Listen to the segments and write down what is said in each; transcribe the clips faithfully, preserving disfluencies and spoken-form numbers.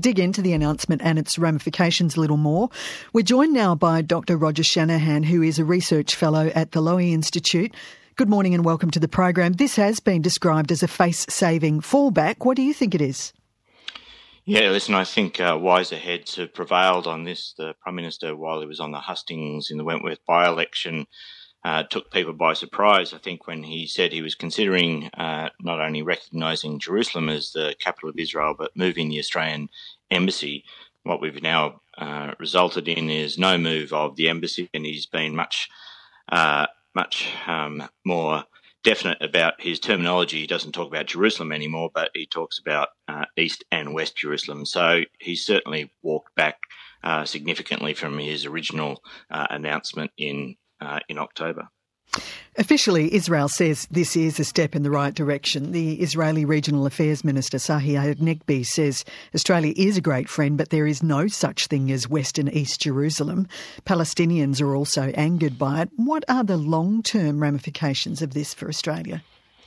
dig into the announcement and its ramifications a little more, we're joined now by Doctor Roger Shanahan, who is a research fellow at the Lowy Institute. Good morning and welcome to the program. This has been described as a face-saving fallback. What do you think it is? Yeah, listen, I think uh, wiser heads have prevailed on this. The Prime Minister, while he was on the hustings in the Wentworth by-election, uh, took people by surprise, I think, when he said he was considering uh, not only recognising Jerusalem as the capital of Israel, but moving the Australian embassy. What we've now uh, resulted in is no move of the embassy, and he's been much, uh, much um, more definite about his terminology. He doesn't talk about Jerusalem anymore, but he talks about uh, East and West Jerusalem. So he's certainly walked back uh, significantly from his original uh, announcement in uh, in October. Officially, Israel says this is a step in the right direction. The Israeli Regional Affairs Minister, Sahi Hanegbi, says Australia is a great friend, but there is no such thing as West and East Jerusalem. Palestinians are also angered by it. What are the long-term ramifications of this for Australia?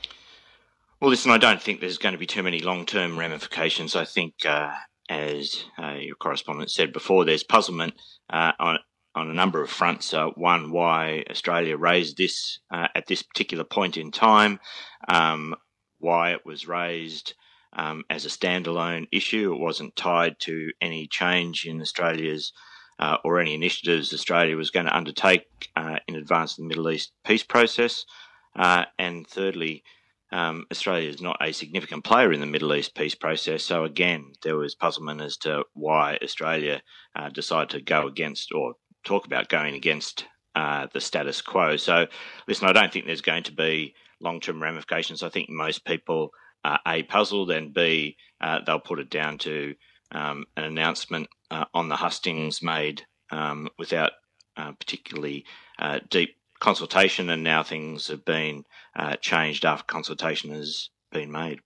Well, listen, I don't think there's going to be too many long-term ramifications. I think, uh, as uh, your correspondent said before, there's puzzlement uh, on on a number of fronts. Uh, one, why Australia raised this uh, at this particular point in time, um, why it was raised um, as a standalone issue. It wasn't tied to any change in Australia's uh, or any initiatives Australia was going to undertake uh, in advance of the Middle East peace process. Uh, and thirdly, um, Australia is not a significant player in the Middle East peace process. So again, there was puzzlement as to why Australia uh, decided to go against or talk about going against uh, the status quo. So, listen, I don't think there's going to be long-term ramifications. I think most people are A, puzzled, and B, uh, they'll put it down to um, an announcement uh, on the hustings made um, without uh, particularly uh, deep consultation, and now things have been uh, changed after consultation has been made.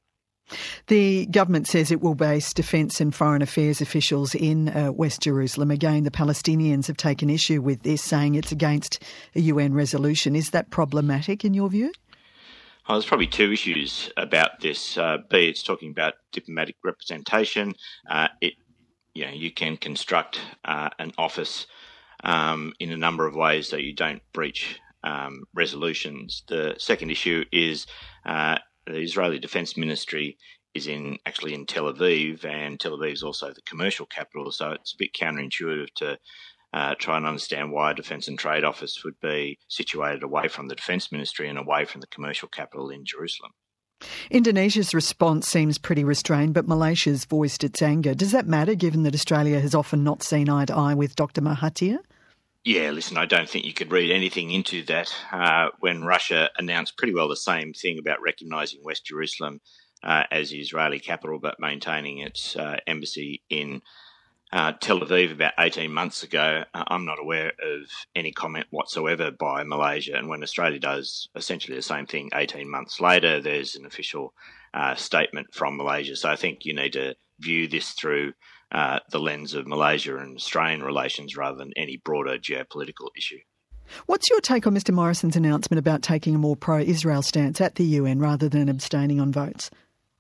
The government says it will base defence and foreign affairs officials in uh, West Jerusalem. Again, the Palestinians have taken issue with this, saying it's against a U N resolution. Is that problematic in your view? Oh, there's probably two issues about this. Uh, B, it's talking about diplomatic representation. Uh, it, you know, you can construct uh, an office um, in a number of ways so you don't breach um, resolutions. The second issue is uh, the Israeli Defence Ministry is in actually in Tel Aviv, and Tel Aviv is also the commercial capital, so it's a bit counterintuitive to uh, try and understand why a Defence and Trade Office would be situated away from the Defence Ministry and away from the commercial capital in Jerusalem. Indonesia's response seems pretty restrained, but Malaysia's voiced its anger. Does that matter, given that Australia has often not seen eye to eye with Doctor Mahathir? Yeah, listen, I don't think you could read anything into that uh, when Russia announced pretty well the same thing about recognising West Jerusalem uh, as the Israeli capital, but maintaining its uh, embassy in uh, Tel Aviv about eighteen months ago. Uh, I'm not aware of any comment whatsoever by Malaysia. And when Australia does essentially the same thing eighteen months later, there's an official uh, statement from Malaysia. So I think you need to view this through Uh, the lens of Malaysia and Australian relations rather than any broader geopolitical issue. What's your take on Mister Morrison's announcement about taking a more pro-Israel stance at the U N rather than abstaining on votes?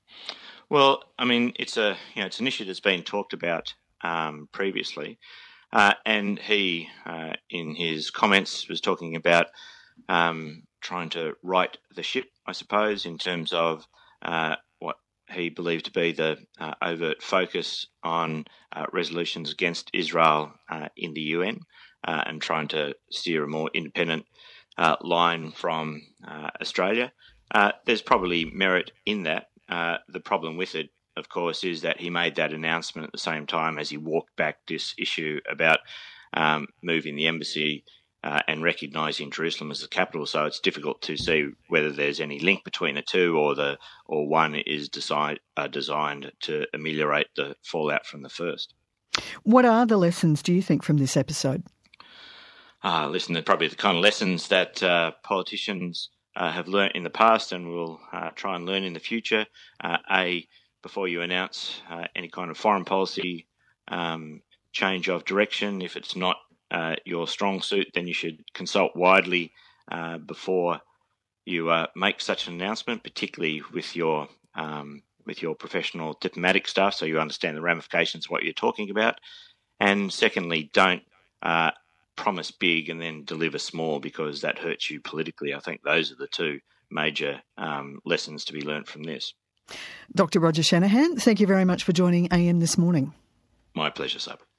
Well, I mean, it's a you know it's an issue that's been talked about um, previously, uh, and he, uh, in his comments, was talking about um, trying to right the ship, I suppose, in terms of uh, what he believed to be the uh, overt focus on uh, resolutions against Israel uh, in the U N uh, and trying to steer a more independent uh, line from uh, Australia. Uh, there's probably merit in that. Uh, the problem with it, of course, is that he made that announcement at the same time as he walked back this issue about um, moving the embassy Uh, and recognising Jerusalem as the capital, so it's difficult to see whether there's any link between the two, or the or one is decide, uh, designed to ameliorate the fallout from the first. What are the lessons, do you think, from this episode? Uh, listen, they're probably the kind of lessons that uh, politicians uh, have learnt in the past and will uh, try and learn in the future. Uh, A, before you announce uh, any kind of foreign policy um, change of direction, if it's not Uh, your strong suit, then you should consult widely uh, before you uh, make such an announcement, particularly with your um, with your professional diplomatic staff so you understand the ramifications of what you're talking about. And secondly, don't uh, promise big and then deliver small, because that hurts you politically. I think those are the two major um, lessons to be learnt from this. Doctor Roger Shanahan, thank you very much for joining A M this morning. My pleasure, Sabra.